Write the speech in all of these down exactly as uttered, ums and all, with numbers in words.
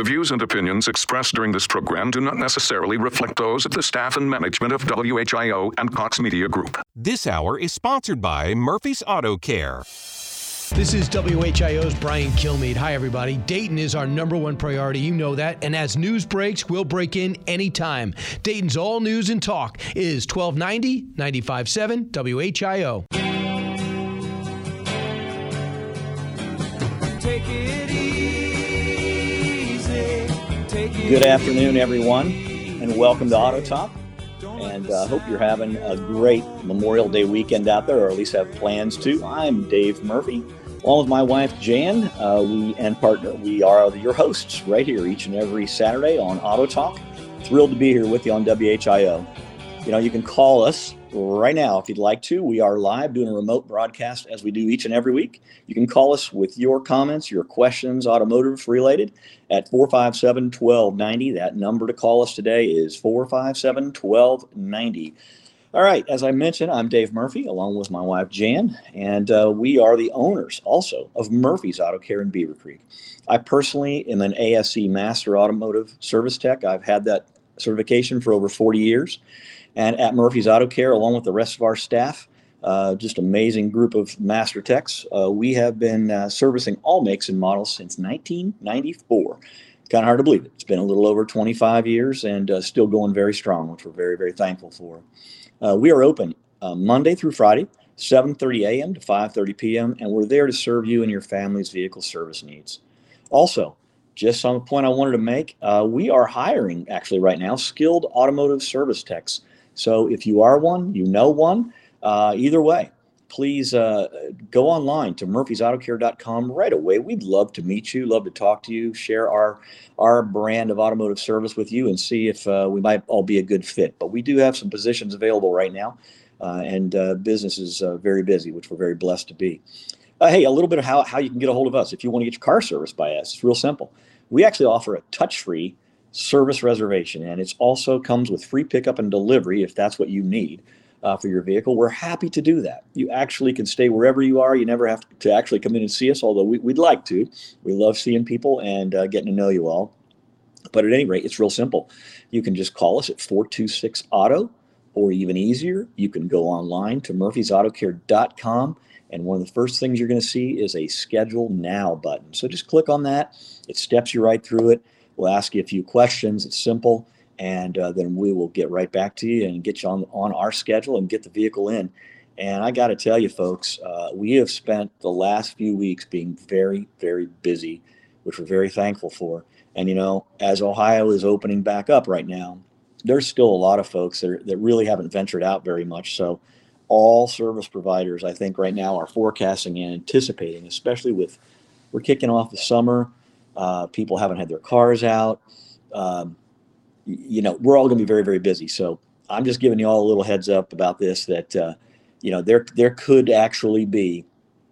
The views and opinions expressed during this program do not necessarily reflect those of the staff and management of W H I O and Cox Media Group. This hour is sponsored by Murphy's Auto Care. This is W H I O's Brian Kilmeade. Hi, everybody. Dayton is our number one priority. You know that. And as news breaks, we'll break in anytime. Dayton's all news and talk is twelve ninety, ninety-five point seven W H I O. Take it easy. Take it Good afternoon, everyone, and welcome to Auto Talk. And I uh, hope you're having a great Memorial Day weekend out there, or at least have plans to. I'm Dave Murphy, along with my wife, Jan, uh, we and partner. We are your hosts right here each and every Saturday on Auto Talk. Thrilled to be here with you on W H I O. You know, you can call us right now if you'd like to. We are live doing a remote broadcast as we do each and every week. You can call us with your comments, your questions, automotive related, at four five seven, one two nine zero. That number to call us today is four five seven, one two nine zero. All right, as I mentioned, I'm Dave Murphy, along with my wife, Jan, and uh, we are the owners also of Murphy's Auto Care in Beaver Creek. I personally am an A S C Master Automotive Service Tech. I've had that certification for over forty years. And at Murphy's Auto Care, along with the rest of our staff, uh, just amazing group of master techs, uh, we have been uh, servicing all makes and models since nineteen ninety-four. Kind of hard to believe it. It's been a little over twenty-five years and uh, still going very strong, which we're very, very thankful for. Uh, we are open uh, Monday through Friday, seven thirty a.m. to five thirty p.m., and we're there to serve you and your family's vehicle service needs. Also, just on the point I wanted to make, uh, we are hiring, actually right now, skilled automotive service techs. So if you are one, you know one, uh, either way, please uh, go online to murphys auto care dot com right away. We'd love to meet you, love to talk to you, share our our brand of automotive service with you and see if uh, we might all be a good fit. But we do have some positions available right now, uh, and uh, business is uh, very busy, which we're very blessed to be. Uh, hey, a little bit of how, how you can get a hold of us if you want to get your car serviced by us. It's real simple. We actually offer a touch-free service reservation, and it also comes with free pickup and delivery if that's what you need uh, for your vehicle. We're happy to do that. You actually can stay wherever you are. You never have to actually come in and see us, although we, we'd like to. We love seeing people and uh, getting to know you all. But at any rate, it's real simple. You can just call us at four two six auto, or even easier, you can go online to murphys auto care dot com. And one of the first things you're going to see is a Schedule Now button. So just click on that. It steps you right through it. We'll ask you a few questions. It's simple. And uh, then we will get right back to you and get you on, on our schedule and get the vehicle in. And I got to tell you, folks, uh, we have spent the last few weeks being very, very busy, which we're very thankful for. And, you know, as Ohio is opening back up right now, there's still a lot of folks that, are, that really haven't ventured out very much. So all service providers, I think right now, are forecasting and anticipating, especially with we're kicking off the summer. Uh, people haven't had their cars out. Um, you know, we're all going to be very, very busy. So I'm just giving you all a little heads up about this, that, uh, you know, there there could actually be,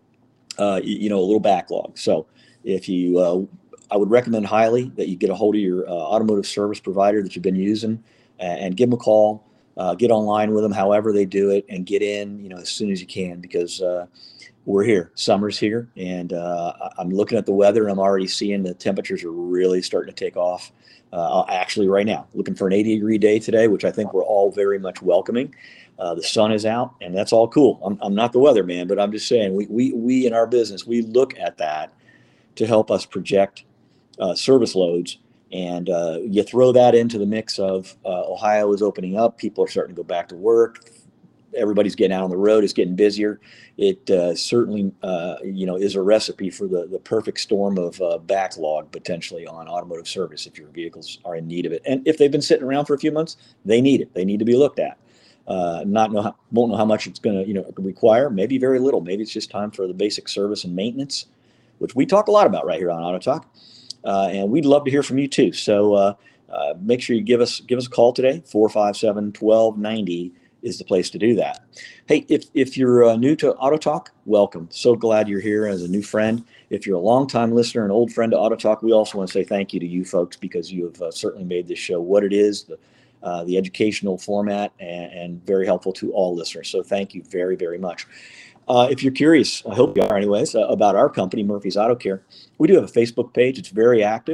uh, you know, a little backlog. So if you, uh, I would recommend highly that you get a hold of your uh, automotive service provider that you've been using and, and give them a call. Uh, get online with them, however they do it, and get in, you know, as soon as you can, because uh, we're here. Summer's here, and uh, I'm looking at the weather, and I'm already seeing the temperatures are really starting to take off. Uh, actually, right now, looking for an eighty degree day today, which I think we're all very much welcoming. Uh, the sun is out, and that's all cool. I'm, I'm not the weatherman, but I'm just saying we we we in our business, we look at that to help us project uh, service loads. And uh, you throw that into the mix of uh, Ohio is opening up. People are starting to go back to work. Everybody's getting out on the road. It's getting busier. It uh, certainly, uh, you know, is a recipe for the, the perfect storm of uh, backlog potentially on automotive service if your vehicles are in need of it. And if they've been sitting around for a few months, they need it. They need to be looked at. Uh, not know how, won't know how much it's going to, you know, require. Maybe very little. Maybe it's just time for the basic service and maintenance, which we talk a lot about right here on Auto Talk. Uh, and we'd love to hear from you too. So uh, uh, make sure you give us give us a call today. four five seven, one two nine zero is the place to do that. Hey, if if you're uh, new to Auto Talk, welcome. So glad you're here as a new friend. If you're a longtime listener, an old friend to Auto Talk, we also want to say thank you to you folks, because you have uh, certainly made this show what it is, the, uh, the educational format, and, and very helpful to all listeners. So thank you very, very much. Uh, if you're curious, I hope you are anyways, uh, about our company, Murphy's Auto Care, we do have a Facebook page. It's very active.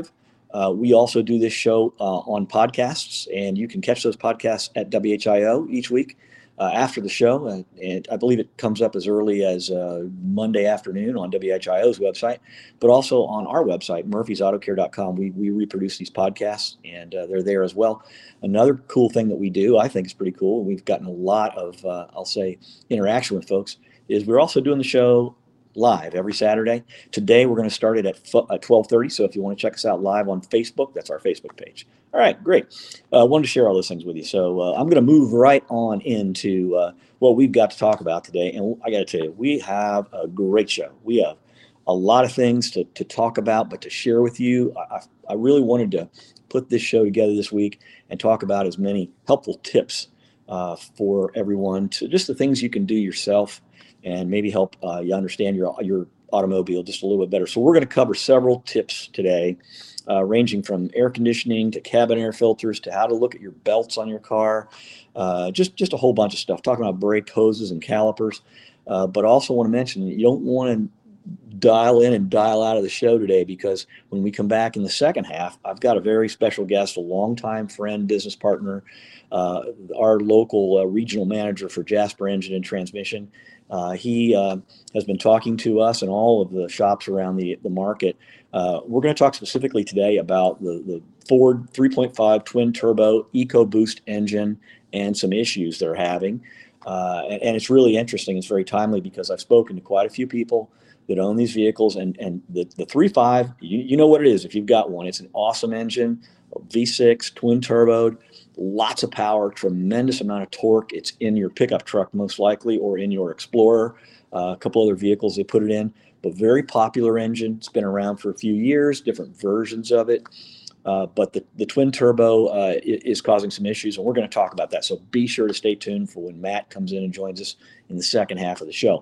Uh, we also do this show uh, on podcasts, and you can catch those podcasts at W H I O each week uh, after the show. And, and I believe it comes up as early as uh, Monday afternoon on W H I O's website, but also on our website, murphys auto care dot com. We, we reproduce these podcasts, and uh, they're there as well. Another cool thing that we do, I think is pretty cool, we've gotten a lot of, uh, I'll say, interaction with folks, is we're also doing the show live every Saturday. Today we're going to start it at twelve thirty, so if you want to check us out live on Facebook, that's our Facebook page. All right, great. I uh, wanted to share all those things with you, so uh, I'm going to move right on into uh, what we've got to talk about today, and I got to tell you, we have a great show. We have a lot of things to, to talk about, but to share with you. I, I really wanted to put this show together this week and talk about as many helpful tips uh, for everyone, to just the things you can do yourself and maybe help uh, you understand your your automobile just a little bit better. So we're going to cover several tips today, uh, ranging from air conditioning to cabin air filters to how to look at your belts on your car, uh, just, just a whole bunch of stuff, talking about brake hoses and calipers. Uh, but also want to mention, you don't want to dial in and dial out of the show today, because when we come back in the second half, I've got a very special guest, a longtime friend, business partner, uh, our local uh, regional manager for Jasper Engine and Transmission. Uh, he uh, has been talking to us and all of the shops around the, the market. Uh, we're going to talk specifically today about the, the Ford three point five twin turbo EcoBoost engine and some issues they're having. Uh, and, and it's really interesting. It's very timely because I've spoken to quite a few people that own these vehicles, and, and the, the three point five, you, you know what it is if you've got one. It's an awesome engine, V six, twin turboed, lots of power, tremendous amount of torque. It's in your pickup truck most likely, or in your Explorer, uh, a couple other vehicles they put it in, but very popular engine. It's been around for a few years, different versions of it. Uh, but the, the twin turbo uh, is causing some issues, and we're going to talk about that. So be sure to stay tuned for when Matt comes in and joins us in the second half of the show.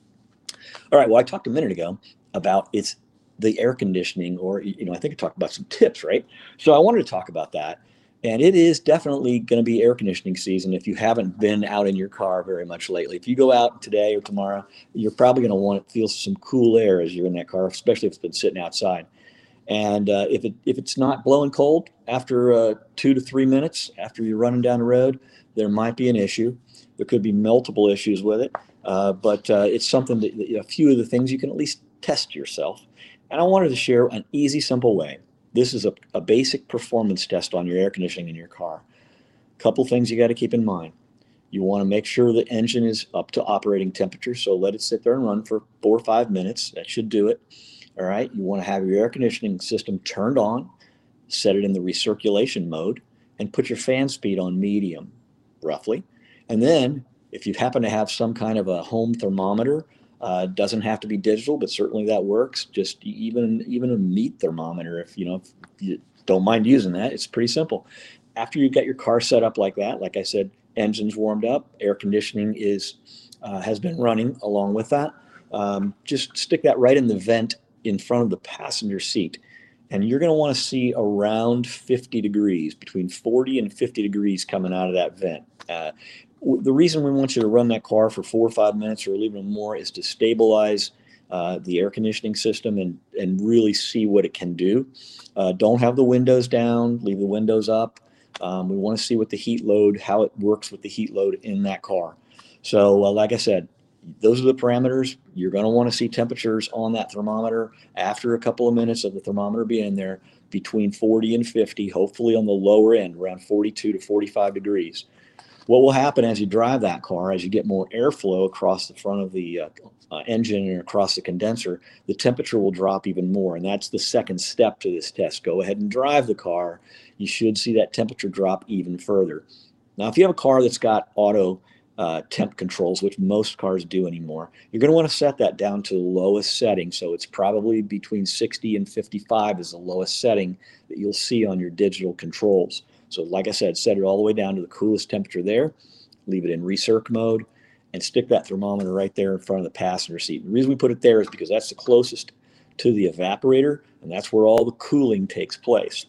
All right, well, I talked a minute ago about it's the air conditioning, or, you know, I think I talked about some tips, right? So I wanted to talk about that. And it is definitely going to be air conditioning season if you haven't been out in your car very much lately. If you go out today or tomorrow, you're probably going to want to feel some cool air as you're in that car, especially if it's been sitting outside. And uh, if it if it's not blowing cold after uh, two to three minutes after you're running down the road, there might be an issue. There could be multiple issues with it, uh, but uh, it's something that, a few of the things you can at least test yourself. And I wanted to share an easy, simple way. This is a, a basic performance test on your air conditioning in your car. A couple things you got to keep in mind. You want to make sure the engine is up to operating temperature, so let it sit there and run for four or five minutes. That should do it. All right. You want to have your air conditioning system turned on, set it in the recirculation mode, and put your fan speed on medium, roughly. And then if you happen to have some kind of a home thermometer, uh, doesn't have to be digital, but certainly that works. Just even even a meat thermometer, if you know if you don't mind using that, it's pretty simple. After you get your car set up like that, like I said, engine's warmed up, air conditioning is uh, has been running along with that. Um, just stick that right in the vent in front of the passenger seat, and you're going to want to see around fifty degrees, between forty and fifty degrees coming out of that vent. Uh, the reason we want you to run that car for four or five minutes or even more is to stabilize uh, the air conditioning system and, and really see what it can do. Uh, don't have the windows down, leave the windows up. Um, we want to see what the heat load, how it works with the heat load in that car. So uh, like I said, those are the parameters. You're going to want to see temperatures on that thermometer after a couple of minutes of the thermometer being there between forty and fifty, hopefully on the lower end, around forty-two to forty-five degrees. What will happen as you drive that car, as you get more airflow across the front of the uh, uh, engine and across the condenser, the temperature will drop even more. And that's the second step to this test. Go ahead and drive the car. You should see that temperature drop even further. Now, if you have a car that's got auto uh, temp controls, which most cars do anymore, you're going to want to set that down to the lowest setting. So it's probably between sixty and fifty-five is the lowest setting that you'll see on your digital controls. So like I said, set it all the way down to the coolest temperature there, leave it in recirc mode, and stick that thermometer right there in front of the passenger seat. The reason we put it there is because that's the closest to the evaporator, and that's where all the cooling takes place.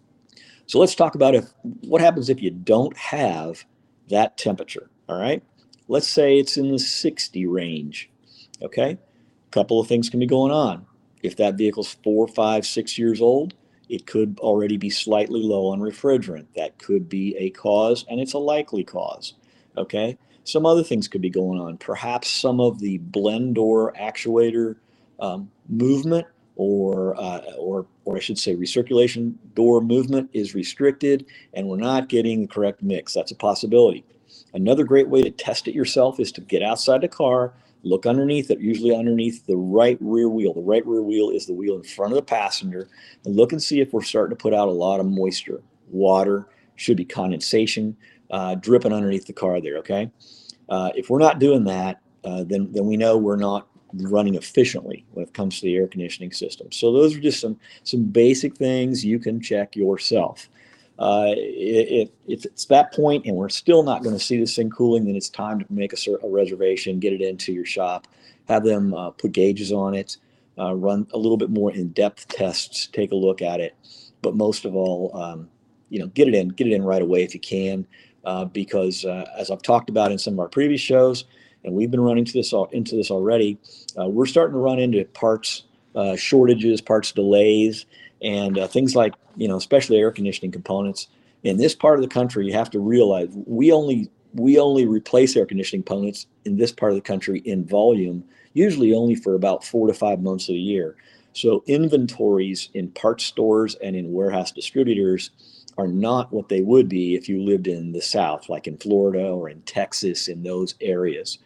So let's talk about if what happens if you don't have that temperature, all right? Let's say it's in the sixty range, okay? A couple of things can be going on. If that vehicle's four, five, six years old, It could already be slightly low on refrigerant. That could be a cause, and it's a likely cause. Okay. Some other things could be going on. Perhaps some of the blend door actuator um, movement, or uh, or or I should say recirculation door movement, is restricted, and we're not getting the correct mix. That's a possibility. Another great way to test it yourself is to get outside the car, look underneath it, usually underneath the right rear wheel. The right rear wheel is the wheel in front of the passenger, and look and see if we're starting to put out a lot of moisture. Water, should be condensation, uh, dripping underneath the car there, okay? Uh, if we're not doing that, uh, then, then we know we're not running efficiently when it comes to the air conditioning system. So those are just some, some basic things you can check yourself. Uh, if, if it's that point and we're still not going to see this thing cooling, then it's time to make a, a reservation, get it into your shop, have them uh, put gauges on it, uh, run a little bit more in-depth tests, take a look at it. But most of all, um, you know, get it in, get it in right away if you can. Uh, because uh, as I've talked about in some of our previous shows, and we've been running to this all, into this already, uh, we're starting to run into parts uh, shortages, parts delays, and uh, things like, you know, especially air conditioning components. In this part of the country, you have to realize we only we only replace air conditioning components in this part of the country in volume, usually only for about four to five months of the year. So inventories in parts stores and in warehouse distributors are not what they would be if you lived in the South, like in Florida or in Texas, in those areas.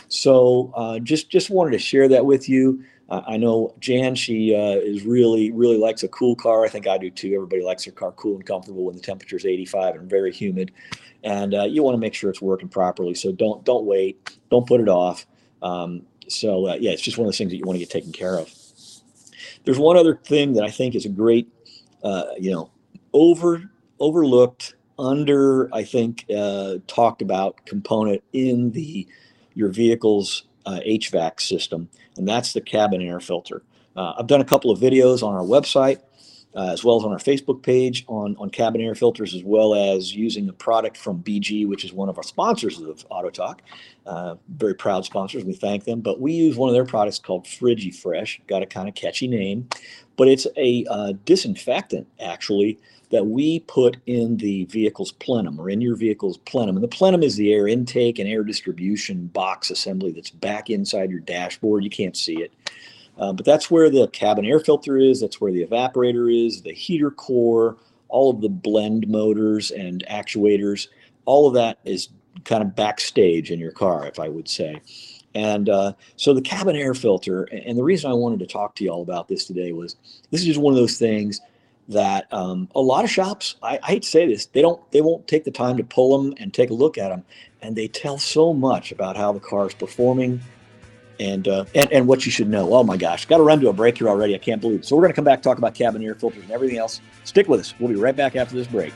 So uh, just just wanted to share that with you. Uh, I know Jan, she uh, is really, really likes a cool car. I think I do too. Everybody likes their car cool and comfortable when the temperature is eighty-five and very humid. And uh, you want to make sure it's working properly. So don't don't wait. Don't put it off. Um, so uh, yeah, it's just one of those things that you want to get taken care of. There's one other thing that I think is a great, uh, you know, over overlooked, under, I think, uh, talked about component in the your vehicle's uh, H V A C system, and that's the cabin air filter. Uh, I've done a couple of videos on our website, uh, as well as on our Facebook page on, on cabin air filters, as well as using a product from B G, which is one of our sponsors of Auto Talk. Uh, very proud sponsors. We thank them. But we use one of their products called FrigiFresh. Got a kind of catchy name, but it's a uh, disinfectant, actually, that we put in the vehicle's plenum, or in your vehicle's plenum. And the plenum is the air intake and air distribution box assembly that's back inside your dashboard. You can't see it. Uh, but that's where the cabin air filter is. That's where the evaporator is, the heater core, all of the blend motors and actuators. All of that is kind of backstage in your car, if I would say. And uh, so the cabin air filter, and the reason I wanted to talk to you all about this today was this is just one of those things that um, a lot of shops, I, I hate to say this, they don't, they won't take the time to pull them and take a look at them, and they tell so much about how the car is performing, and uh, and and what you should know. Oh my gosh, got to run to a break here already. I can't believe it. So we're going to come back, talk about cabin air filters and everything else. Stick with us. We'll be right back after this break.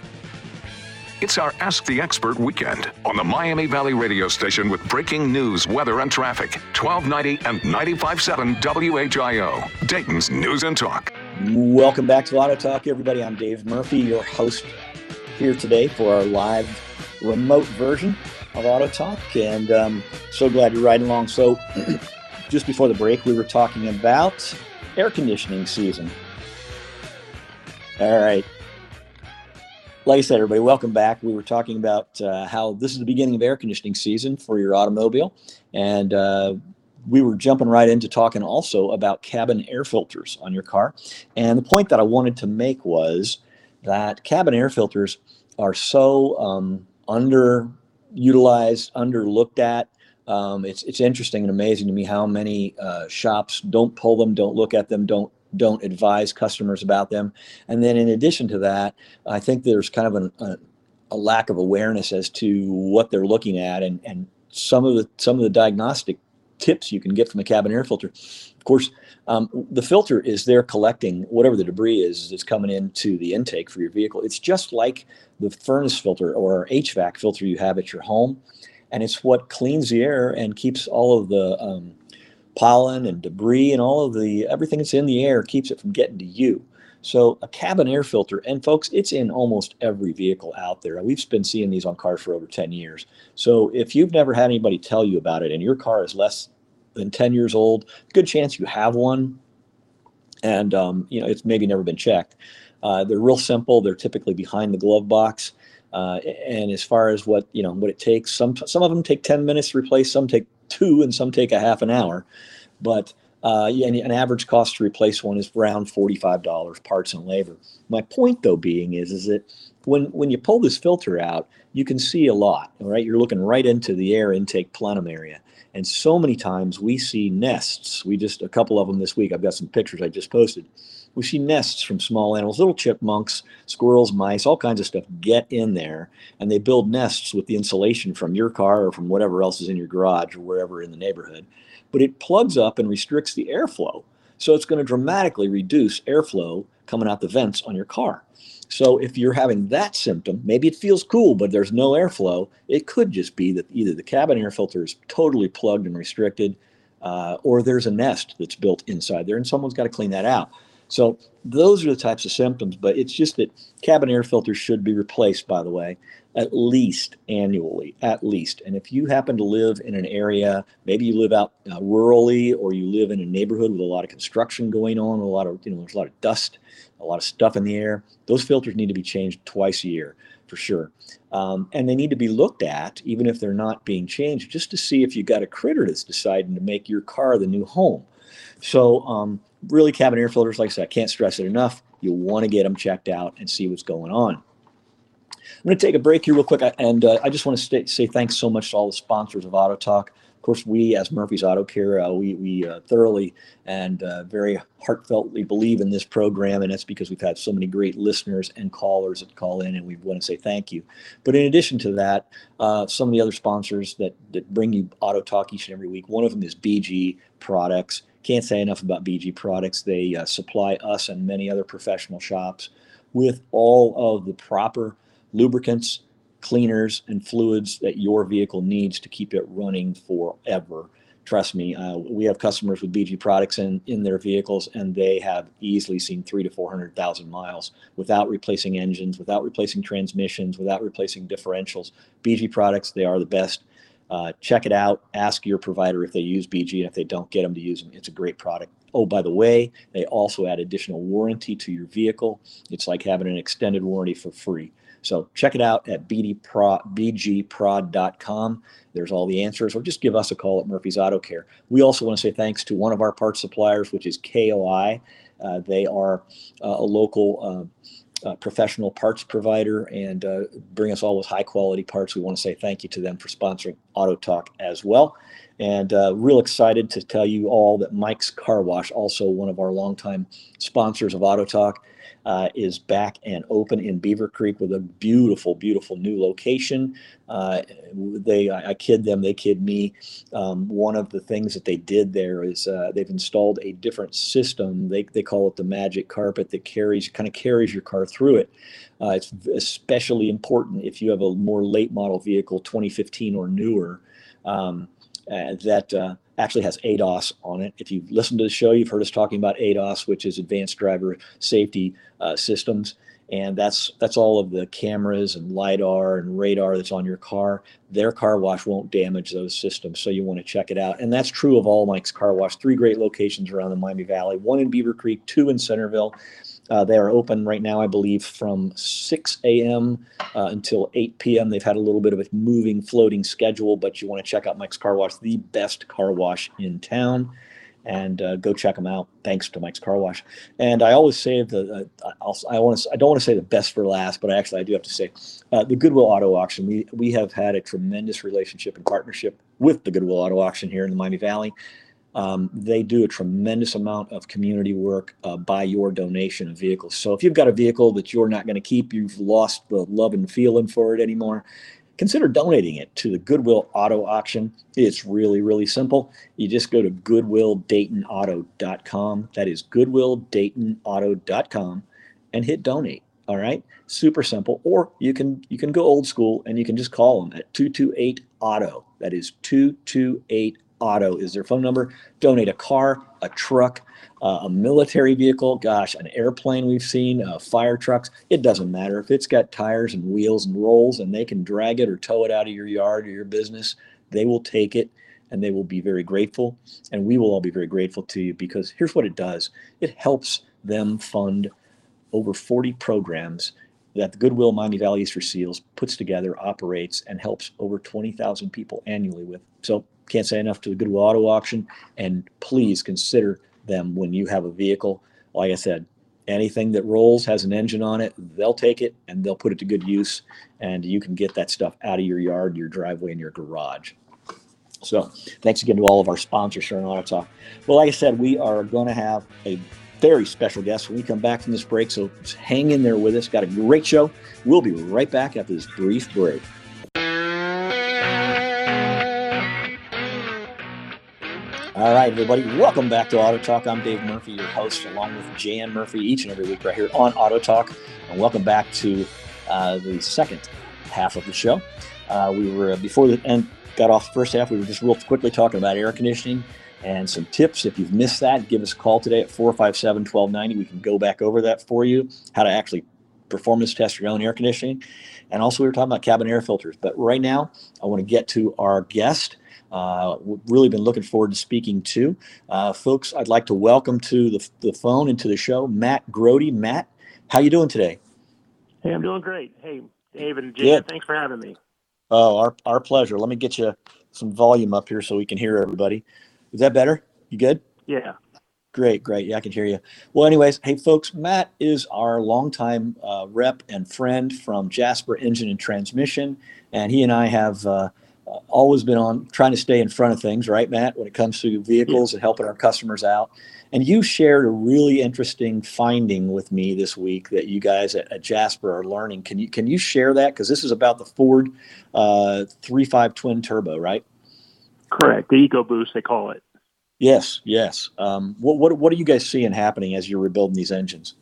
It's our Ask the Expert weekend on the Miami Valley radio station with breaking news, weather, and traffic. twelve ninety and ninety-five point seven W H I O, Dayton's News and Talk. Welcome back to Auto Talk, everybody. I'm Dave Murphy, your host here today for our live remote version of Auto Talk, and um, so glad you're riding along. So just before the break, we were talking about air conditioning season. All right. Like I said, everybody, welcome back. We were talking about uh, how this is the beginning of air conditioning season for your automobile, and uh, we were jumping right into talking also about cabin air filters on your car. And the point that I wanted to make was that cabin air filters are so um, underutilized, underlooked at. Um, it's it's interesting and amazing to me how many uh, shops don't pull them, don't look at them, don't don't advise customers about them. And then in addition to that, I think there's kind of an, a, a lack of awareness as to what they're looking at, and, and some of the some of the diagnostic tips you can get from a cabin air filter. Of course, um, the filter is there collecting whatever the debris is that's coming into the intake for your vehicle. It's just like the furnace filter or H V A C filter you have at your home, and it's what cleans the air and keeps all of the um, pollen and debris and all of the everything that's in the air, keeps it from getting to you. So a cabin air filter, and folks, it's in almost every vehicle out there. We've been seeing these on cars for over ten years. So if you've never had anybody tell you about it and your car is less than ten years old, good chance you have one, and um, you know, it's maybe never been checked. Uh, they're real simple. They're typically behind the glove box. Uh, and as far as what, you know, what it takes, some, some of them take ten minutes to replace, some take two, and some take a half an hour. But uh, yeah, an average cost to replace one is around forty-five dollars, parts and labor. My point, though, being is, is that when, when you pull this filter out, you can see a lot, right? You're looking right into the air intake plenum area. And so many times we see nests. We just, a couple of them this week, I've got some pictures I just posted. We see nests from small animals, little chipmunks, squirrels, mice, all kinds of stuff get in there, and they build nests with the insulation from your car or from whatever else is in your garage or wherever in the neighborhood. But it plugs up and restricts the airflow. So it's going to dramatically reduce airflow coming out the vents on your car. So if you're having that symptom, maybe it feels cool, but there's no airflow, it could just be that either the cabin air filter is totally plugged and restricted, uh, or there's a nest that's built inside there, and someone's got to clean that out. So those are the types of symptoms, but it's just that cabin air filters should be replaced, by the way, at least annually, at least. And if you happen to live in an area, maybe you live out uh, rurally, or you live in a neighborhood with a lot of construction going on, a lot of, you know, there's a lot of dust, a lot of stuff in the air, those filters need to be changed twice a year for sure. Um, and they need to be looked at, even if they're not being changed, just to see if you got a critter that's deciding to make your car the new home. So um, really, cabin air filters, like I said, I can't stress it enough. You'll want to get them checked out and see what's going on. I'm going to take a break here real quick, and uh, I just want to stay, say thanks so much to all the sponsors of Auto Talk. Of course, we, as Murphy's Auto Care, uh, we, we uh, thoroughly and uh, very heartfeltly believe in this program, and that's because we've had so many great listeners and callers that call in, and we want to say thank you. But in addition to that, uh, some of the other sponsors that, that bring you Auto Talk each and every week, one of them is B G Products. Can't say enough about B G Products. They uh, supply us and many other professional shops with all of the proper lubricants, cleaners, and fluids that your vehicle needs to keep it running forever. Trust me, uh, we have customers with B G Products in, in their vehicles, and they have easily seen three to four hundred thousand miles without replacing engines, without replacing transmissions, without replacing differentials. B G Products, they are the best. Uh, check it out. Ask your provider if they use B G, and if they don't, get them to use them. It's a great product. Oh, by the way, they also add additional warranty to your vehicle. It's like having an extended warranty for free. So check it out at b g prod dot com. There's all the answers, or just give us a call at Murphy's Auto Care. We also want to say thanks to one of our parts suppliers, which is K O I. Uh, they are uh, a local uh, uh, professional parts provider and uh, bring us all with high quality parts. We want to say thank you to them for sponsoring Auto Talk as well. And uh, real excited to tell you all that Mike's Car Wash, also one of our longtime sponsors of Auto Talk, Uh, is back and open in Beaver Creek with a beautiful, beautiful new location. Uh, they, I, I kid them, they kid me. Um, one of the things that they did there is uh, they've installed a different system. They they call it the Magic Carpet that carries, kind of carries your car through it. Uh, it's especially important if you have a more late model vehicle, twenty fifteen or newer, um, uh, that uh, actually has A D O S on it. If you've listened to the show, you've heard us talking about A D O S, which is Advanced Driver Safety uh, Systems. And that's that's all of the cameras and LiDAR and radar that's on your car. Their car wash won't damage those systems, so you want to check it out. And that's true of all Mike's Car Wash. Three great locations around the Miami Valley, one in Beaver Creek, two in Centerville. Uh, they are open right now, I believe, from six a.m. Uh, until eight p.m. They've had a little bit of a moving, floating schedule, but you want to check out Mike's Car Wash, the best car wash in town. And uh, go check them out. Thanks to Mike's Car Wash. And I always save the. Uh, I'll, I want to. I don't want to say the best for last, but actually I do have to say uh, the Goodwill Auto Auction. We we have had a tremendous relationship and partnership with the Goodwill Auto Auction here in the Miami Valley. Um, they do a tremendous amount of community work uh, by your donation of vehicles. So if you've got a vehicle that you're not going to keep, you've lost the love and feeling for it anymore, consider donating it to the Goodwill Auto Auction. It's really, really simple. You just go to goodwill dayton auto dot com. That is goodwill dayton auto dot com and hit donate. All right. Super simple. Or you can you can go old school and you can just call them at two two eight auto. That is two two eight auto is their phone number. Donate a car, a truck, uh, a military vehicle, gosh, an airplane we've seen, uh, fire trucks. It doesn't matter. If it's got tires and wheels and rolls and they can drag it or tow it out of your yard or your business, they will take it and they will be very grateful. And we will all be very grateful to you, because here's what it does. It helps them fund over forty programs that the Goodwill Miami Valley Easter Seals puts together, operates, and helps over twenty thousand people annually with. So can't say enough to the Goodwill Auto Auction, and please consider them when you have a vehicle. Like I said, anything that rolls, has an engine on it, they'll take it and they'll put it to good use, and you can get that stuff out of your yard, your driveway, and your garage. So thanks again to all of our sponsors here on Auto Talk. Well, like I said, we are going to have a very special guest when we come back from this break, so just hang in there with us. Got a great show. We'll be right back after this brief break. All right, everybody, welcome back to Auto Talk. I'm Dave Murphy, your host, along with Jan Murphy, each and every week right here on Auto Talk. And welcome back to uh, the second half of the show. Uh, we were, before the end, got off the first half, we were just real quickly talking about air conditioning and some tips. If you've missed that, give us a call today at four five seven, one two nine zero. We can go back over that for you, how to actually performance test your own air conditioning. And also we were talking about cabin air filters. But right now, I want to get to our guest. Uh, we've really been looking forward to speaking to. Uh, folks, I'd like to welcome to the, the phone and to the show, Matt Grody. Matt, how you doing today? Hey, I'm doing great. Hey, Dave and Jan, thanks for having me. Oh, our, our pleasure. Let me get you some volume up here so we can hear everybody. Is that better? You good? Yeah. Great, great. Yeah, I can hear you. Well, anyways, hey, folks, Matt is our longtime uh, rep and friend from Jasper Engine and Transmission, and he and I have uh, always been on trying to stay in front of things, right, Matt, when it comes to vehicles yeah. and helping our customers out. And you shared a really interesting finding with me this week that you guys at, at Jasper are learning. Can you can you share that? Because this is about the Ford uh, three point five twin turbo, right? Correct. The EcoBoost, they call it. Yes, yes. Um, what, what what are you guys seeing happening as you're rebuilding these engines?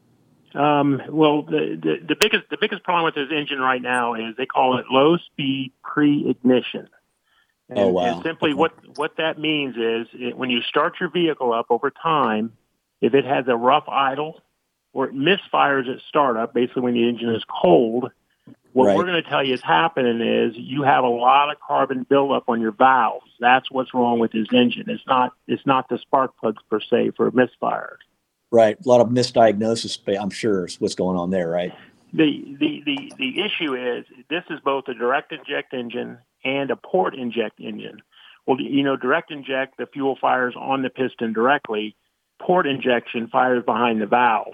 Um, well, the, the, the biggest the biggest problem with this engine right now is they call it low speed pre-ignition. And, oh wow! And simply okay. what what that means is it, when you start your vehicle up over time, if it has a rough idle or it misfires at startup, basically when the engine is cold, what right. we're going to tell you is happening is you have a lot of carbon buildup on your valves. That's what's wrong with this engine. It's not it's not the spark plugs per se for misfires. Right. A lot of misdiagnosis, I'm sure, is what's going on there, right? The, the, the, the issue is this is both a direct inject engine and a port inject engine. Well, you know, direct inject, the fuel fires on the piston directly. Port injection fires behind the valve.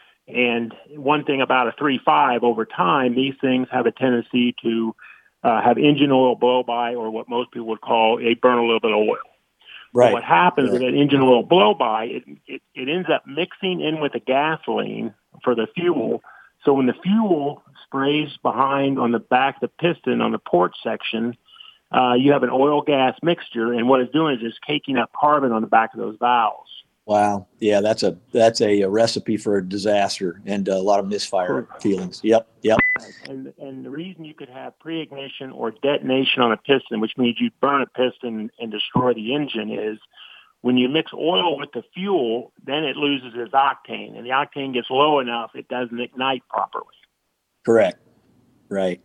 And one thing about a three point five, over time, these things have a tendency to uh, have engine oil blow by, or what most people would call a burn a little bit of oil. Right. But what happens right. with that engine oil blow by, it, it, it ends up mixing in with the gasoline for the fuel. So when the fuel sprays behind on the back of the piston on the port section, uh, you have an oil gas mixture, and what it's doing is it's caking up carbon on the back of those valves. Wow. Yeah, that's a that's a, a recipe for a disaster and a lot of misfire Correct. feelings. Yep, yep. And and the reason you could have pre-ignition or detonation on a piston, which means you burn a piston and destroy the engine, is when you mix oil with the fuel, then it loses its octane, and the octane gets low enough it doesn't ignite properly. Correct. Right.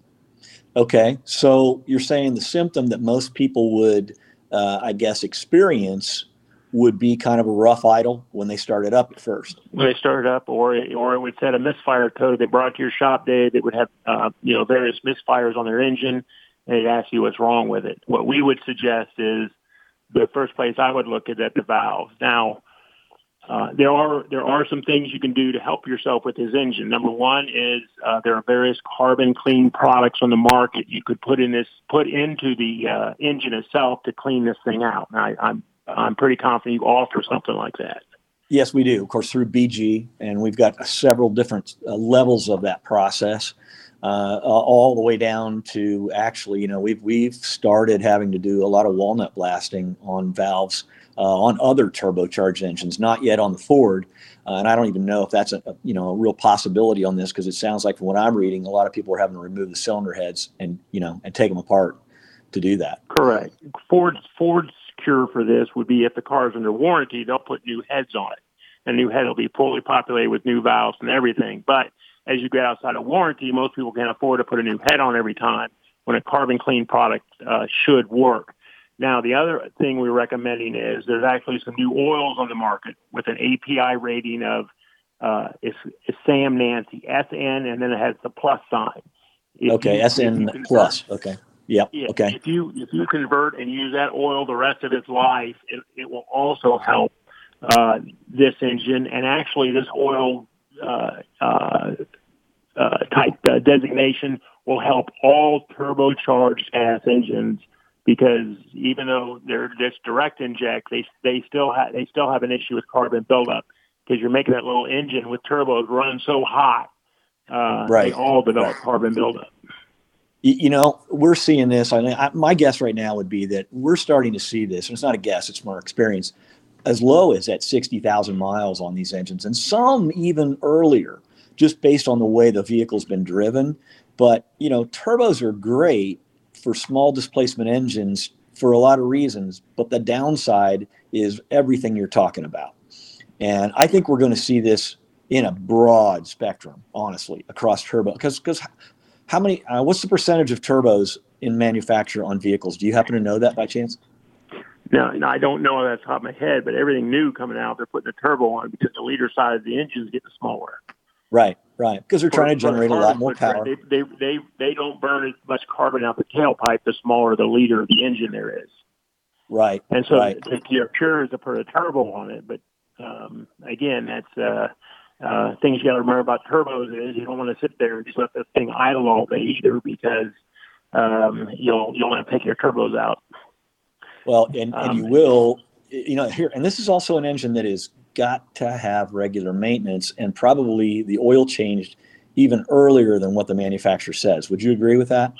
Okay. So you're saying the symptom that most people would, uh, I guess, experience would be kind of a rough idle when they started up at first. When they started up, or or it would set a misfire code. They brought it to your shop day. They would have uh, you know various misfires on their engine, and they'd ask you what's wrong with it. What we would suggest is the first place I would look at at the valves. Now, uh, there are there are some things you can do to help yourself with this engine. Number one is uh, there are various carbon clean products on the market you could put in this put into the uh, engine itself to clean this thing out. And I, I'm I'm pretty confident you offer something like that. Yes, we do, of course, through B G, and we've got several different uh, levels of that process, uh, all the way down to actually, you know, we've we've started having to do a lot of walnut blasting on valves uh, on other turbocharged engines, not yet on the Ford, uh, and I don't even know if that's a, a you know a real possibility on this, because it sounds like from what I'm reading, a lot of people are having to remove the cylinder heads and you know and take them apart to do that. Correct. Ford's Ford's cure for this would be if the car's under warranty, they'll put new heads on it. A new head will be fully populated with new valves and everything. But as you get outside of warranty, most people can't afford to put a new head on every time when a carbon clean product uh, should work. Now, the other thing we're recommending is there's actually some new oils on the market with an A P I rating of uh, is, is Sam Nancy, S N, and then it has the plus sign. If okay, you, S N convert, plus. Okay. Yep. Yeah, okay. If you if you convert and use that oil the rest of its life, it, it will also help uh, this engine. And actually, this oil uh, uh, uh, type uh, designation will help all turbocharged gas engines, because even though they're just direct inject, they they still have they still have an issue with carbon buildup, because you're making that little engine with turbos run so hot. Uh, right. They all develop right. carbon buildup. You know, we're seeing this. I, I, my guess right now would be that we're starting to see this. And it's not a guess; it's more experience. As low as at sixty thousand miles on these engines, and some even earlier, just based on the way the vehicle's been driven. But you know, turbos are great for small displacement engines for a lot of reasons. But the downside is everything you're talking about. And I think we're going to see this in a broad spectrum, honestly, across turbo. Because because. How many? Uh, what's the percentage of turbos in manufacture on vehicles? Do you happen to know that by chance? No, no, I don't know off the top of my head, but everything new coming out, they're putting a turbo on because the liter size of the engine is getting smaller. Right, right. Because they're For, trying to generate a lot more power. They, they they they don't burn as much carbon out the tailpipe the smaller the liter of the engine there is. Right. And so right. you're pure to put a turbo on it, but um, again, that's. Uh, Uh, things you got to remember about turbos is you don't want to sit there and just let this thing idle all day either, because um, you'll you'll want to take your turbos out. Well, and, and um, you will, you know, here, and this is also an engine that has got to have regular maintenance, and probably the oil changed even earlier than what the manufacturer says. Would you agree with that?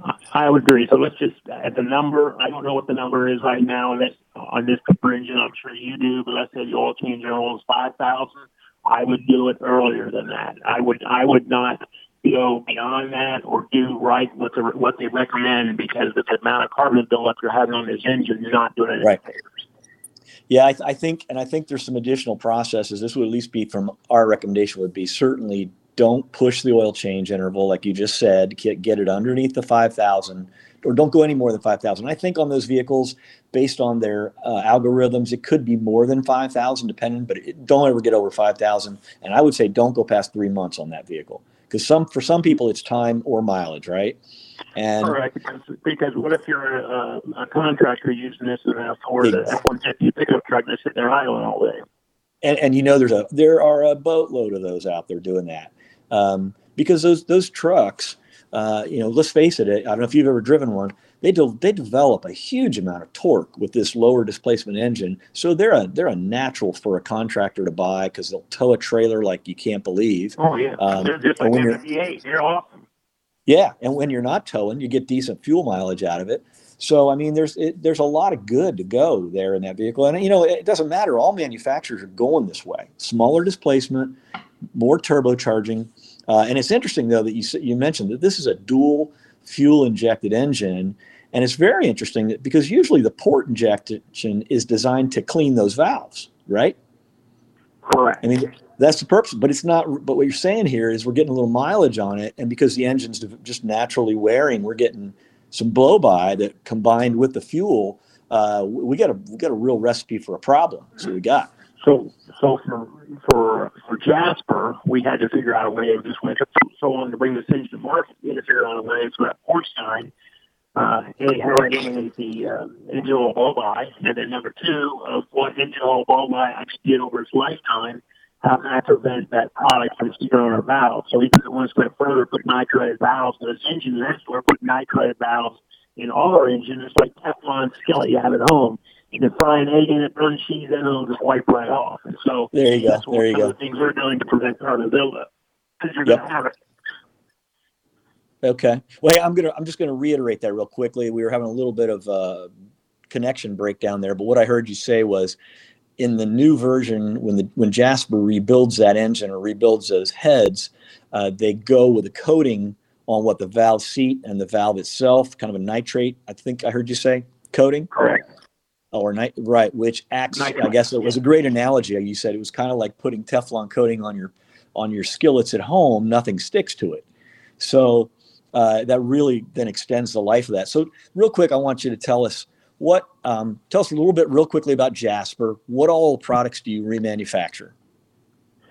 I would agree. So let's just at the number. I don't know what the number is right now on this on this engine. I'm sure you do, but let's say the oil change interval is five thousand. I would do it earlier than that. I would I would not go beyond that or do right what the what they recommend, because with the amount of carbon buildup you're having on this engine, you're not doing it right. in favors. Yeah, I, th- I think, and I think there's some additional processes. This would at least be from our recommendation would be certainly don't push the oil change interval, like you just said, get, get it underneath the five thousand, or don't go any more than five thousand. I think on those vehicles, based on their uh, algorithms, it could be more than five thousand depending, but it, don't ever get over five thousand. And I would say don't go past three months on that vehicle, because some for some people it's time or mileage, right? And correct, because, because what if you're a, a contractor using this as a Ford Exactly. F one fifty pickup truck that's sitting there idling all day? And, and you know, there's a there are a boatload of those out there doing that, um, because those those trucks, uh, you know, let's face it. I don't know if you've ever driven one. They de- they develop a huge amount of torque with this lower displacement engine, so they're a they're a natural for a contractor to buy, because they'll tow a trailer like you can't believe. Oh yeah, um, they're just like when a V eight. They're awesome. Yeah, and when you're not towing, you get decent fuel mileage out of it. So, I mean, there's it, there's a lot of good to go there in that vehicle. And, you know, it doesn't matter. All manufacturers are going this way. Smaller displacement, more turbocharging. Uh, and it's interesting, though, that you you mentioned that this is a dual fuel-injected engine. And it's very interesting that, because usually the port injection is designed to clean those valves, right? Correct. I mean, that's the purpose, but it's not. But what you're saying here is we're getting a little mileage on it, and because the engine's just naturally wearing, we're getting some blow by that combined with the fuel. Uh, we got a we got a real recipe for a problem. So we got. So so for for for Jasper, we had to figure out a way. This went took so long to bring this into the market. We had to figure out a way so that port side. Uh, A, how I eliminate the uh, engine oil blow-by, and then number two, of what engine oil blow-by actually did over its lifetime, how can I prevent that product from sticking on our valves? So we took it one step further, put nitrated valves in this engine, and that's where we put nitrated valves in all our engines. It's like Teflon skillet you have at home. You can fry an egg in it, burn cheese in it, and it'll just wipe right off. And so there you go. that's There you one go. of the things we're doing to prevent carbon buildup, because you're Yep. going to have it. Okay. Well, hey, I'm gonna. I'm just gonna reiterate that real quickly. We were having a little bit of a connection breakdown there, but what I heard you say was, in the new version, when the when Jasper rebuilds that engine or rebuilds those heads, uh, they go with a coating on what the valve seat and the valve itself, kind of a nitrate. I think I heard you say coating. Correct. Or nit- right, which acts. Nitrate, I guess it yeah. was a great analogy. You said it was kind of like putting Teflon coating on your on your skillets at home. Nothing sticks to it. So. Uh, that really then extends the life of that. So real quick, I want you to tell us what, um, tell us a little bit real quickly about Jasper. What all products do you remanufacture?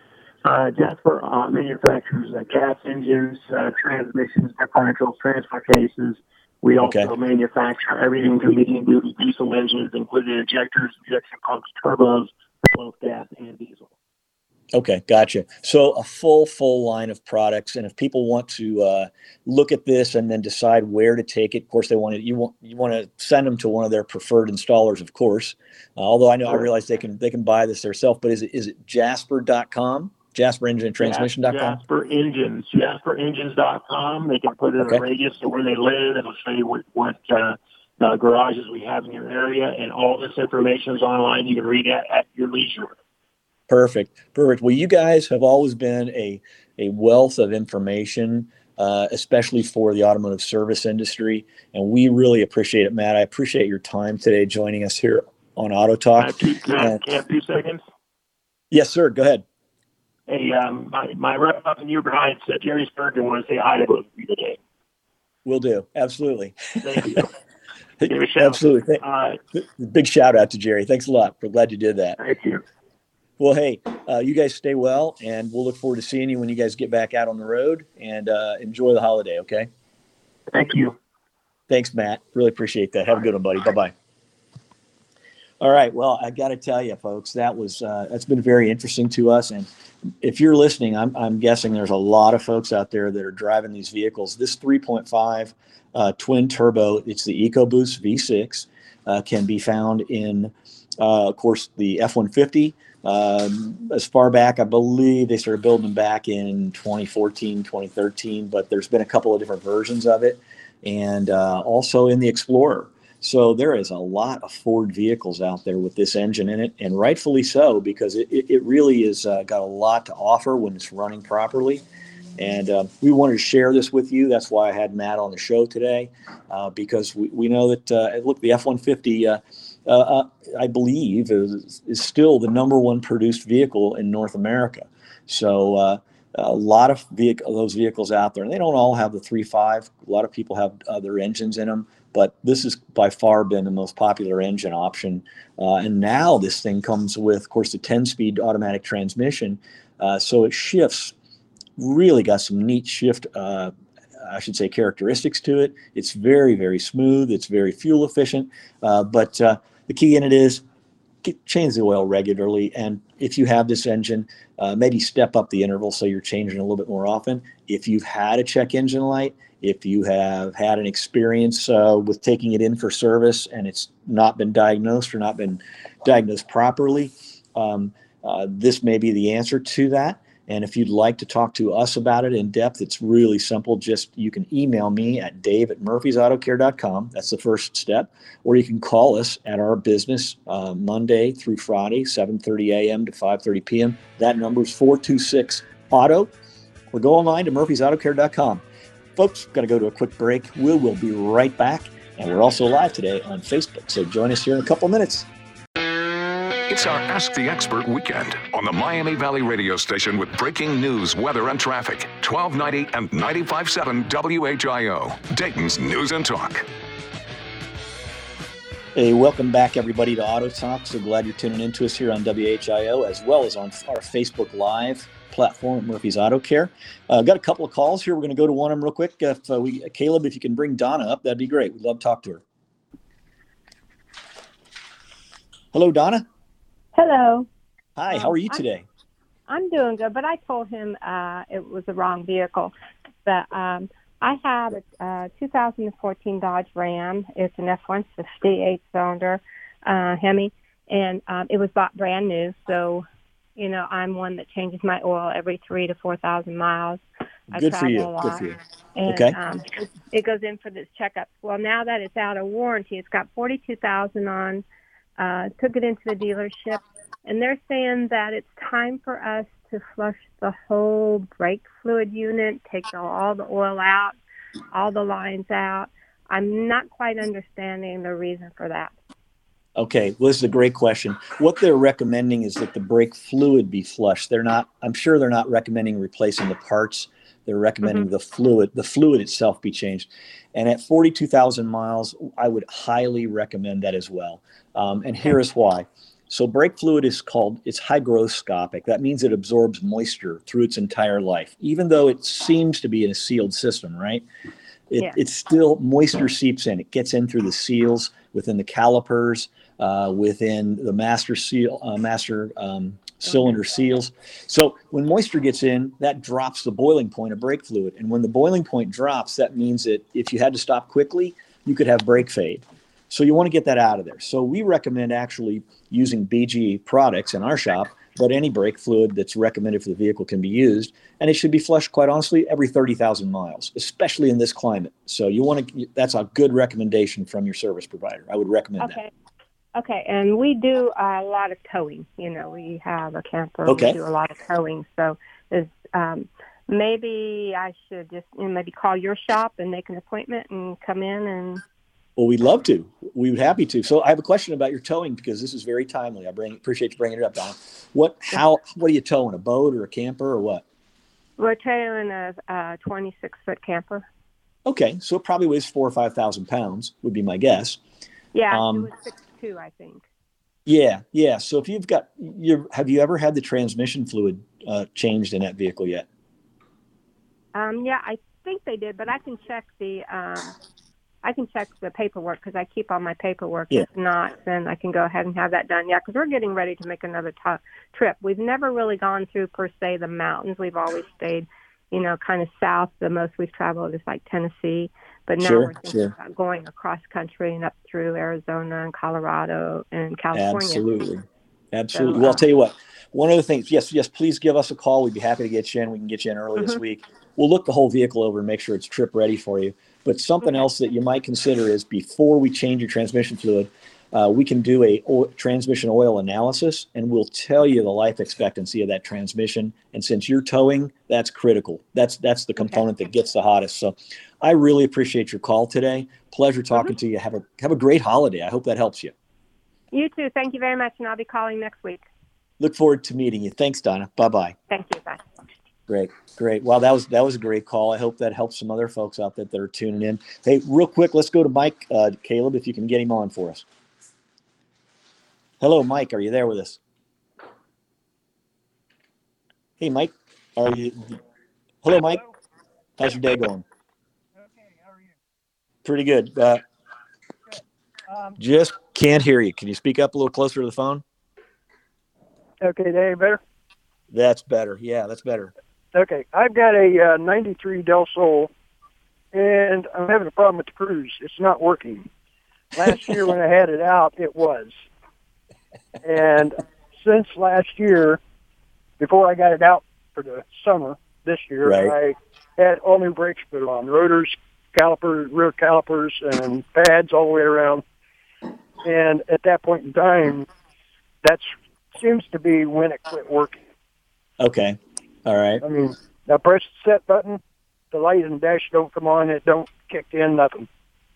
Uh, Jasper uh, manufactures uh, gas engines, uh, transmissions, differentials, transfer cases. We also Okay. manufacture everything from medium-duty diesel engines, including injectors, injection pumps, turbos, both gas and diesel. Okay, gotcha. So a full, full line of products, and if people want to uh, look at this and then decide where to take it, of course, they want to. You want you want to send them to one of their preferred installers, of course. Uh, although I know I realize they can they can buy this themselves, but is it is it Jasper dot com? Jasper Engine and Transmission dot com? Jasper Engines, Jasper Engines dot com. They can put in Okay. a radius of where they live. It'll show you what, what uh, uh, garages we have in your area, and all this information is online. You can read it at your leisure. Perfect. Perfect. Well, you guys have always been a, a wealth of information, uh, especially for the automotive service industry. And we really appreciate it, Matt. I appreciate your time today joining us here on Auto Can I Talk. have two, can I, And- can I have two seconds? yes, sir. Go ahead. Hey, um, my, my rep up in your behind said Jerry Spurgeon want to say hi to both of you today. Will do. Absolutely. Thank you. Give a shout. Absolutely. All right. Big shout out to Jerry. Thanks a lot. We're glad you did that. Thank you. Well, hey, uh, you guys stay well, and we'll look forward to seeing you when you guys get back out on the road, and uh, enjoy the holiday, okay? Thank you. Thanks, Matt. Really appreciate that. Have a good one, buddy. Bye-bye. All right. Well, I got to tell you, folks, that was uh, that's been very interesting to us. And if you're listening, I'm, I'm guessing there's a lot of folks out there that are driving these vehicles. This three point five uh, twin turbo, it's the EcoBoost V six, uh, can be found in, uh, of course, the F one fifty. Um, as far back, I believe they started building them back in twenty fourteen, twenty thirteen, but there's been a couple of different versions of it, and uh, also in the Explorer. So there is a lot of Ford vehicles out there with this engine in it, and rightfully so, because it, it, it really is uh, got a lot to offer when it's running properly. And uh, we wanted to share this with you. That's why I had Matt on the show today, uh, because we, we know that, uh, look, the F one fifty, uh, uh, uh, I believe, is, is still the number one produced vehicle in North America. So uh, a lot of vehicle, those vehicles out there, and they don't all have the three point five. A lot of people have other engines in them. But this has by far been the most popular engine option. Uh, and now this thing comes with, of course, the ten-speed automatic transmission. Uh, so it shifts, really got some neat shift, uh, I should say, characteristics to it. It's very, very smooth. It's very fuel efficient. Uh, but uh, the key in it is get, change the oil regularly. And if you have this engine, uh, maybe step up the interval so you're changing a little bit more often. If you've had a check engine light, if you have had an experience uh, with taking it in for service and it's not been diagnosed or not been diagnosed properly, um, uh, this may be the answer to that. And if you'd like to talk to us about it in depth, it's really simple. Just you can email me at dave at murphys auto care dot com. That's the first step. Or you can call us at our business uh, Monday through Friday, seven thirty a.m. to five thirty p.m. That number is four two six auto. Or go online to murphys auto care dot com. Folks, got to go to a quick break. We will be right back. And we're also live today on Facebook. So join us here in a couple minutes. It's our Ask the Expert weekend on the Miami Valley radio station with breaking news, weather, and traffic. twelve ninety and ninety-five point seven W H I O, Dayton's News and Talk. Hey, welcome back, everybody, to Auto Talk. So glad you're tuning in to us here on W H I O, as well as on our Facebook Live platform at Murphy's Auto Care. Uh, got a couple of calls here. We're going to go to one of them real quick. If uh, we, Caleb, if you can bring Donna up, that'd be great. We'd love to talk to her. Hello, Donna. Hello. Hi, how are you today? I'm doing good, but I told him uh, it was the wrong vehicle. But um, I have a uh, two thousand fourteen Dodge Ram. It's an F one fifty eight-cylinder uh, Hemi, and um, it was bought brand new. So, you know, I'm one that changes my oil every three to four thousand miles. I Good for you. travel a Good lot. for you. And, Okay. um, it, it goes in for this checkup. Well, now that it's out of warranty, it's got forty-two thousand on. Uh, took it into the dealership, and they're saying that it's time for us to flush the whole brake fluid unit, take the, all the oil out, all the lines out. I'm not quite understanding the reason for that. Okay, well, this is a great question. What they're recommending is that the brake fluid be flushed. They're not, I'm sure they're not recommending replacing the parts. They're recommending mm-hmm. the fluid, the fluid itself be changed. And at forty-two thousand miles, I would highly recommend that as well. Um, and here is why. So brake fluid is called, it's hygroscopic. That means it absorbs moisture through its entire life, even though it seems to be in a sealed system, right? It, Yeah. It's still, moisture seeps in. It gets in through the seals, within the calipers, uh, within the master seal, uh, master um, cylinder seals. So when moisture gets in, that drops the boiling point of brake fluid. And when the boiling point drops, that means that if you had to stop quickly, you could have brake fade. So you want to get that out of there. So we recommend actually using B G products in our shop, but any brake fluid that's recommended for the vehicle can be used. And it should be flushed, quite honestly, every thirty thousand miles, especially in this climate. So you want to, that's a good recommendation from your service provider. I would recommend Okay. that. Okay, and we do a lot of towing. You know, we have a camper. Okay. We do a lot of towing. So is um, maybe I should just you know, maybe call your shop and make an appointment and come in and. Well, we'd love to. We would happy to. So I have a question about your towing because this is very timely. I bring appreciate you bringing it up, Donna. What, how, what are you towing? A boat or a camper or what? We're towing a, a twenty-six foot camper. Okay, so it probably weighs four or five thousand pounds would be my guess. Yeah, Um, it was six two, I think. Yeah, yeah. So if you've got, you have you ever had the transmission fluid uh, changed in that vehicle yet? Um, yeah, I think they did, but I can check the um, I can check the paperwork because I keep all my paperwork. Yeah. If not, then I can go ahead and have that done. Yeah, because we're getting ready to make another t- trip. We've never really gone through, per se, the mountains. We've always stayed, you know, kind of south. The most we've traveled is like Tennessee. But now Sure, we're thinking sure. about going across country and up through Arizona and Colorado and California. Absolutely. Absolutely. So, Well, I'll uh, tell you what, one of the things, yes, yes, please give us a call. We'd be happy to get you in. We can get you in early this Mhm. week. We'll look the whole vehicle over and make sure it's trip ready for you. But something else that you might consider is before we change your transmission fluid, uh, we can do a o- transmission oil analysis and we'll tell you the life expectancy of that transmission. And since you're towing, that's critical. That's that's the component that gets the hottest. So I really appreciate your call today. Pleasure talking to you. Have a have a great holiday. I hope that helps you. You too. Thank you very much, and I'll be calling next week. Look forward to meeting you. Thanks, Donna. Bye-bye. Thank you. Bye. Great, great. Well, that was that was a great call. I hope that helps some other folks out there that are tuning in. Hey, real quick, let's go to Mike, uh, Caleb, if you can get him on for us. Hello, Mike. Are you there with us? Hey, Mike. Are you? Hello, Mike. How's your day going? Okay, how are you? Pretty good. Uh, Um, just can't hear you. Can you speak up a little closer to the phone? okay, is that any better? That's better. Yeah, that's better. Okay, I've got a uh, ninety-three Del Sol, and I'm having a problem with the cruise. It's not working. Last year when I had it out, it was. And since last year, before I got it out for the summer this year, Right. I had all new brakes put on, rotors, calipers, rear calipers, and pads all the way around. And at that point in time, that seems to be when it quit working. Okay. All right. I mean, I press the set button, the light and dash don't come on, it don't kick in, nothing.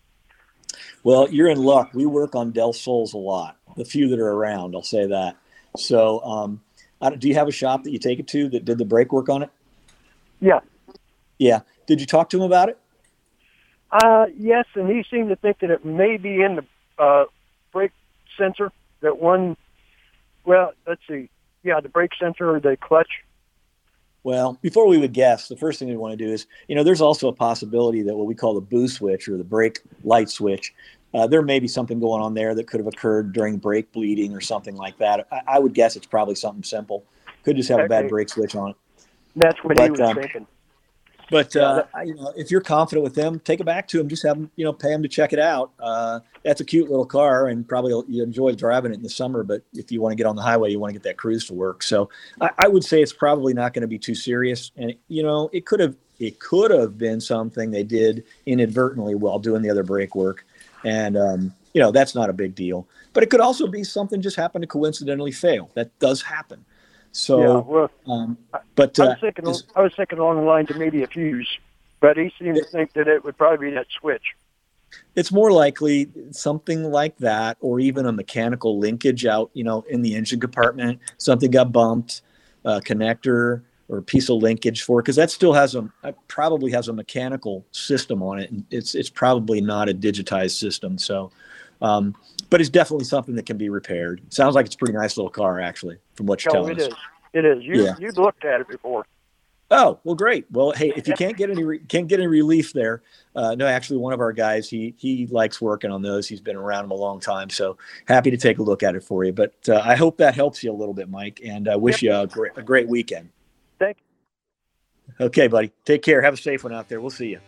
Well, you're in luck. We work on Del Sols a lot. The few that are around, I'll say that. So, um, I don't, do you have a shop that you take it to that did the brake work on it? Yeah. Yeah. Did you talk to him about it? Uh, yes, and he seemed to think that it may be in the uh, brake sensor, that one, well, let's see, yeah, the brake sensor or the clutch. Well, before we would guess, the first thing we want to do is, you know, there's also a possibility that what we call the boost switch or the brake light switch, uh, there may be something going on there that could have occurred during brake bleeding or something like that. I, I would guess it's probably something simple. Could just have a bad Okay. brake switch on it. That's what But, he was um, thinking. But Yeah, uh, that- I- you know, if you're confident with them, take it back to them. Just have them, you know, pay them to check it out. Uh, that's a cute little car, and probably you enjoy driving it in the summer. But if you want to get on the highway, you want to get that cruise to work. So I, I would say it's probably not going to be too serious. And you know, it could have it could have been something they did inadvertently while doing the other brake work, and um, you know, that's not a big deal. But it could also be something just happened to coincidentally fail. That does happen. So, yeah, well, um, but I uh, was thinking, is- I was thinking along the lines of maybe a fuse, but he seemed to think that it would probably be that switch. it's more likely something like that, or even a mechanical linkage out, you know, in the engine compartment. Something got bumped, a connector or a piece of linkage for it, because that still has a it probably has a mechanical system on it, and it's it's probably not a digitized system. So, um, but it's definitely something that can be repaired. Sounds like it's a pretty nice little car, actually, from what you're No, telling it us. is. It is. You Yeah. you've looked at it before. Oh, well, great. Well, hey, if you can't get any re- can't get any relief there, uh, no, actually, one of our guys, he he likes working on those. He's been around them a long time, so happy to take a look at it for you. But uh, I hope that helps you a little bit, Mike, and I wish you a great, a great weekend. Thank you. Okay, buddy. Take care. Have a safe one out there. We'll see you.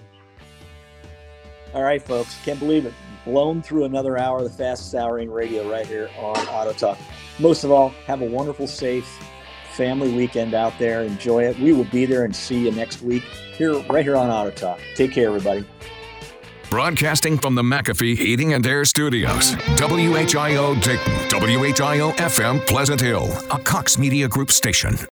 All right, folks. Can't believe it. Blown through another hour of the fastest hour in radio right here on Auto Talk. Most of all, have a wonderful, safe family weekend out there. Enjoy it. We will be there and see you next week here, right here on Auto Talk. Take care, everybody. Broadcasting from the McAfee Heating and Air Studios. W H I O Dayton. W H I O F M Pleasant Hill. A Cox Media Group station.